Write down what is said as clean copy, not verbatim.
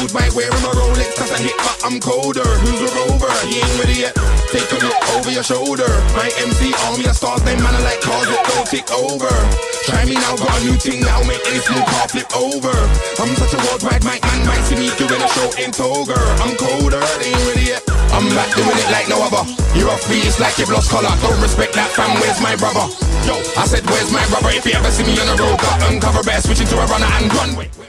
fooled by wearing my Rolex, cause I hit but I'm colder. Who's a rover? He ain't ready yet. Take a look over your shoulder. My MC army of stars, them man are like cars that don't tick over. Try me now, got a new thing now, make any smooth car flip over. I'm such a worldwide mic man, might see me doing a show in Toga. I'm colder, they ain't ready yet. I'm back doing it like no other. You're off beat, it's like you've lost color. Don't respect that fam, where's my brother? Yo, I said where's my brother? If you ever see me on the road, got uncover bear, switching to a runner and run. Wait.